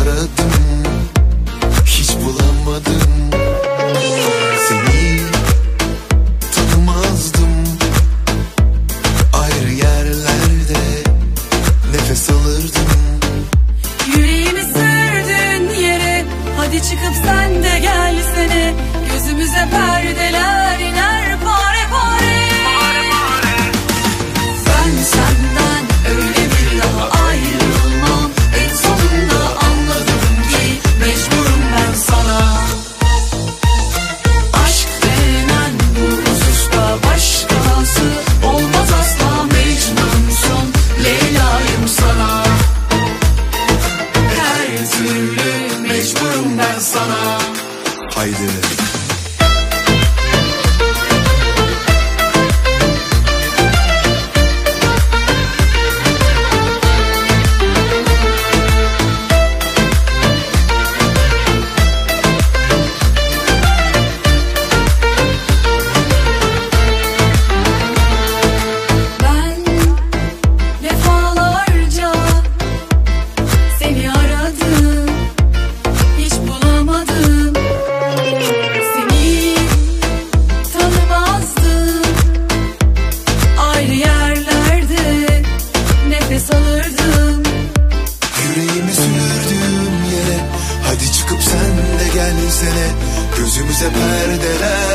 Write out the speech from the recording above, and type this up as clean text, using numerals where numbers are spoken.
aradım, hiç bulamadım. Seni tanımazdım, ayrı yerlerde nefes alırdım. Yüreğimi sürdün yere, hadi çıkıp sen de gelsene. Gözümüze perdeler iner pare pare. Ben senden öyle bir daha ayrılmam. En sonunda anladım ki mecburum ben sana. Aşk denen bu hususta başkası olmaz asla. Mecnunsun, Leyla'yım sana. Her türlü mecburum ben sana. Haydi. Ben defalarca seni aradım, hiç bulamadım. Seni tanımazdım, ayrı yerlerde nefes alırdım. Yüreğimi sürdüğüm yere, hadi çıkıp sen de gelsene. Gözümüze perdeler